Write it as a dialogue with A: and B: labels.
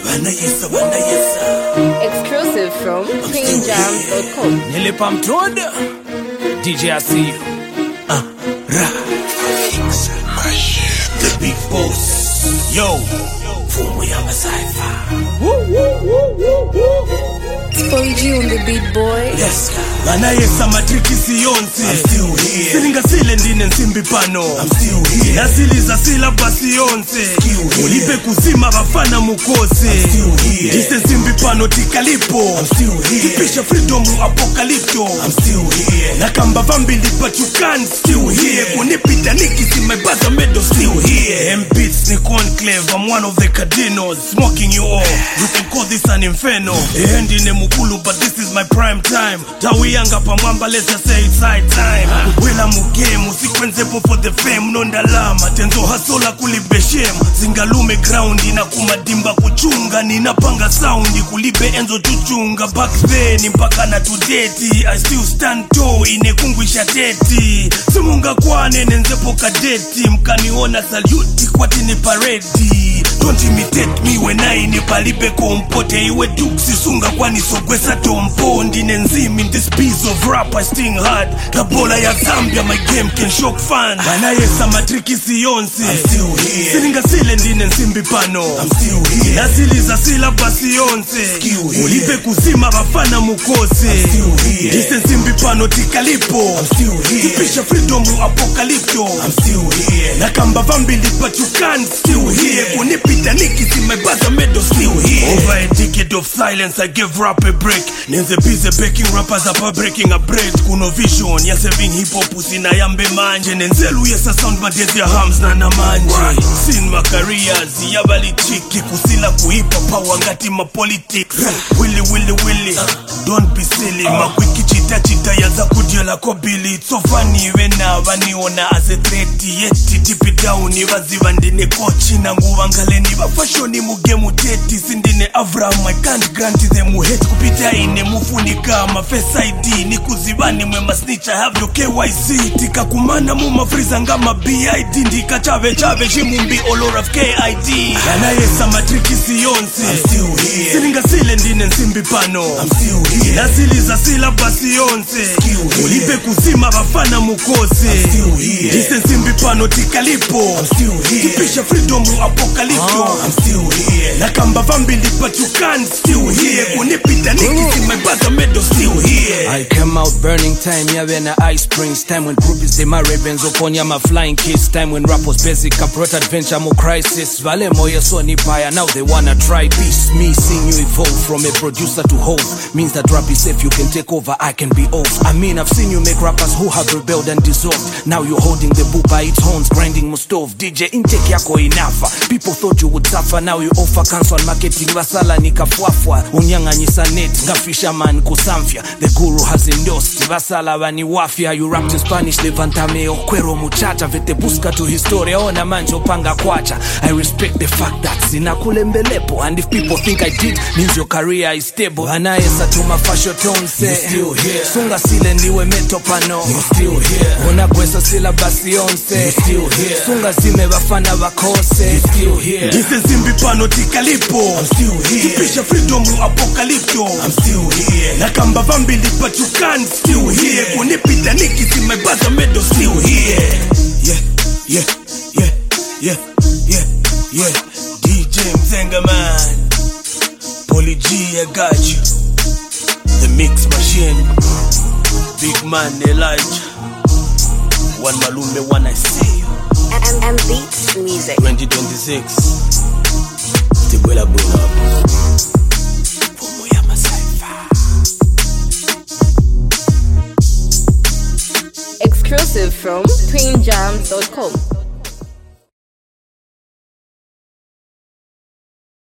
A: Exclusive from queenjams.com.
B: Nilipam Toad, DJ I see you.
C: The big boss.
B: Yo,
C: Fumu Yama Cypher.
A: Spongy on the beat, boy.
C: Yes,
B: Anayesa matriki siyonsi.
C: I'm still here.
B: Silinga sile ndine nsimbi pano.
C: I'm still here.
B: Nasiliza sila basi yonse.
C: Still here.
B: Ulipe kuzima bafana mukose.
C: I'm still here.
B: Dise nsimbi pano tikalipo.
C: I'm still here.
B: Kipisha freedom apokalipto.
C: I'm still here.
B: Nakamba vambili but you can't still here. Kunipita nikisi my brother medo still here. M-Beats ni conclave, I'm one of the cardinals. Smoking you all, you can call this an inferno. Ehendi ne mukulu but this is my prime time. Tawi yanga pa mwamba, let's just say it's high time. Wela mugemu, sikwenzepo for the fame. Nondalama, tenzo hasola kulibeshem. Zingalume ground, ina kumadimba kuchunga. Ninapanga sound, kulibe enzo tuchunga. Back then, mpaka na tudeti I still stand tall, inekungwisha teti. Simunga kwane, nenzepo kadeti. Mkaniona saluti, kwati ni paredi. Don't imitate me when I ni palibe kompote. Iwe duksi sunga kwani sogwesa tompo. Ndine nzimi in this piece of rap I sting hard. Kabola ya Zambia my game can shock fan. Anayesa matriki siyonsi.
C: I'm still here.
B: Silinga sile ndine nsimbi pano.
C: I'm still here.
B: Nasiliza sila basi yonse.
C: Still here.
B: Ulipe kuzima bafana mukose.
C: I'm still here.
B: Dise nsimbi pano tikalipo.
C: I'm still here.
B: Kipisha freedom apokalipto.
C: I'm still here.
B: Nakamba vambili but you can't still hear. Kunipita nikisi my brother medo still here. Over a decade of silence I gave rap a break. Nenze busy baking rappers up breaking a bread. Kuno vision ya saving hip hop usina yambe manje. Nenzelu yesa sound madezi ya hams na namanje. Sin my careers yabali chiki. Kusila kuhipa power ngati ma politics. Willy don't be silly. Makwiki chita yaza kudiela kobili. It's so funny when vaniona as a threat. Yeti deep it down ivaziva ndine kochi na nguva ngaleni vafashoni mugemu teti. Sindine Avram I can't grant them hate kupita ine mufunika ma face ID. Nikuzivani mwe masnitcha have your KYC. Tika kumana muma friza ngama BID. Ndika chave jimumbi all of KID. Anayesa matriki siyonsi.
C: I'm still here.
B: Silinga sile ndine nsimbi pano.
C: I'm still here.
B: Nasiliza sila basi yonse.
C: Still here.
B: Ulipe kuzima bafana mukose.
C: I'm still here.
B: Dise nsimbi pano tikalipo.
C: I'm still here.
B: Kipisha freedom apokalipto.
C: I'm still here.
B: Nakamba vambili but you can't still hear. Kunipita nikisi my brother medo still here.
D: I came out burning time, yeah, when the ice springs. Time when groupies they my ravens, Okonya my flying kiss. Time when rap was basic, I brought adventure, more crisis. Vale moya soni paya, now they wanna try peace. Me seeing you evolve from a producer to home means that rap is safe, you can take over, I can be off. I mean, I've seen you make rappers who have rebelled and dissolved. Now you're holding the book by its horns, grinding Mustov. DJ intake yako inafa. People thought you would suffer, now you offer cancel marketing. Vasala nikafuafwa, unyanganyisa net, nga fisherman kusamfia. The guru has endorsed, vasala vani wafia. You rapped in Spanish, levantameo, cuero muchacha. Vete busca tu historia, ona manjo panga kwacha. I respect the fact that sinakule mbelepo. And if people think I did, means your career is stable. Anayesa tuma fasho tonse.
C: You're still here.
D: Sunga sile ndiwe meto pano.
C: You're still here.
D: Unakwesa sila basi yonse.
C: You're still here.
D: Sunga zime bafana bakose.
C: You're still here.
B: Dise nsimbi pano tikalipo.
C: I'm still here.
B: Kipisha freedom apokalipto.
C: I'm still here.
B: Nakamba vambili but you can't still hear. Kunipita nikisi my brother medo still here. Yeah. DJ Mzenga man. Poly G, I got you. The mix machine. Big man Elijah. One Malume, one I see you.
A: M-Beats music.
B: 2026. Tibuela Bola. Fumu Yama Cypher.
A: Exclusive from queenjams.com.